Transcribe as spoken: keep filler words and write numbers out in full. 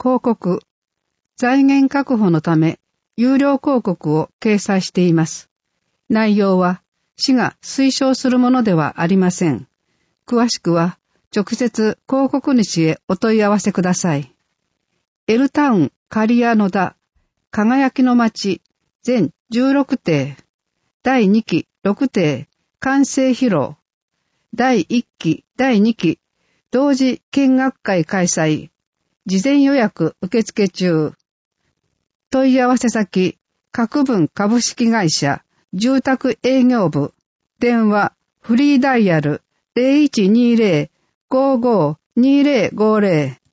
広告、財源確保のため有料広告を掲載しています。内容は市が推奨するものではありません。詳しくは直接広告主へお問い合わせください。L タウン刈谷野田輝きの町全じゅうろくていだいにきろくてい完成披露だいいっきだいにき同時見学会開催事前予約受付中問い合わせ先各分株式会社住宅営業部電話フリーダイヤル ゼロいちにゼロ ごーごーにゼロごゼロ